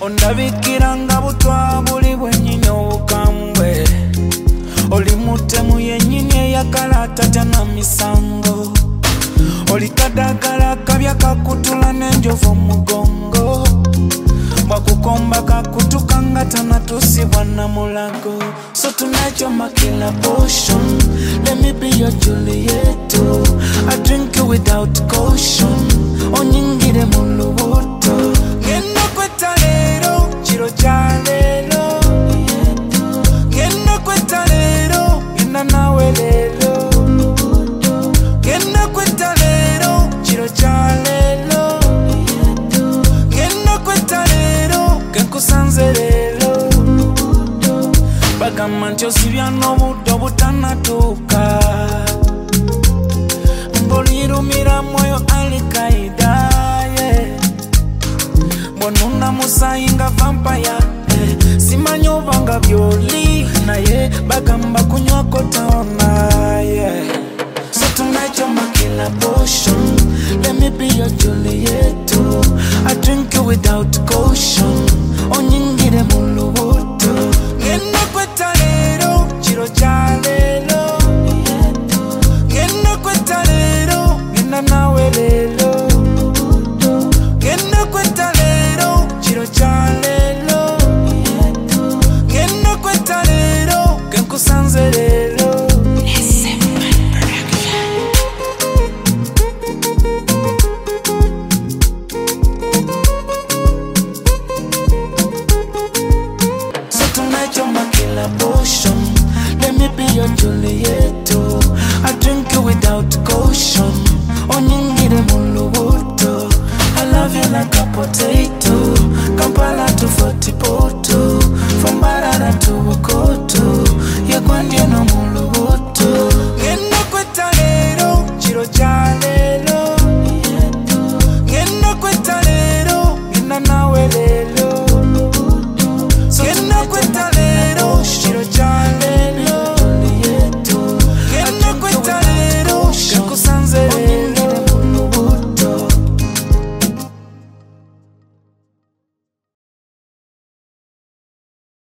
ondabikiranga butwa buli bwennyini obukambwe oli mutemu yennyini eyagala atatya na misango oli kadagala kabya kakutula n'enjovu omugongo bwakukomba kakutukanga tanatusibwa na mulago so tonight you're my killer potion let me be your Juliet I drink you without caution onyingire mu lubuto ngenda kwetta leero kiro kya leero ngenda kwetta leero ngenda nawe leero ngenda kwetta leero kiro kya leero ngenda kwetta leero kenkusanze leero bagamba nti osibya n'obudde butanatuuka mbolirumira mwoyo alikaida mbonuna musayi nga vampire simanyi oba nga byoli naye bagamba kunywako taona so tonight you're my killer potion let me be your Juliet I drink you without caution